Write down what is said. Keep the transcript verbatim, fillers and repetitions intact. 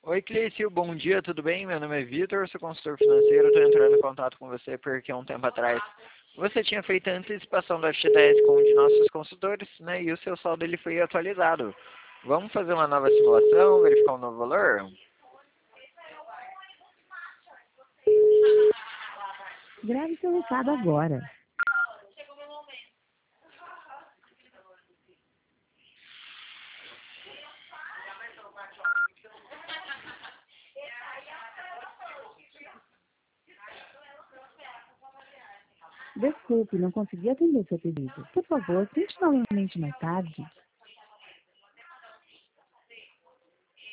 Oi, Cleicio, bom dia, tudo bem? Meu nome é Vitor, sou consultor financeiro, estou entrando em contato com você porque há um tempo atrás você tinha feito a antecipação da F G T S com um de nossos consultores, né? E o seu saldo ele foi atualizado. Vamos fazer uma nova simulação, verificar um novo valor? Grave seu recado agora. Desculpe, não consegui atender seu pedido. Por favor, tente novamente mais tarde.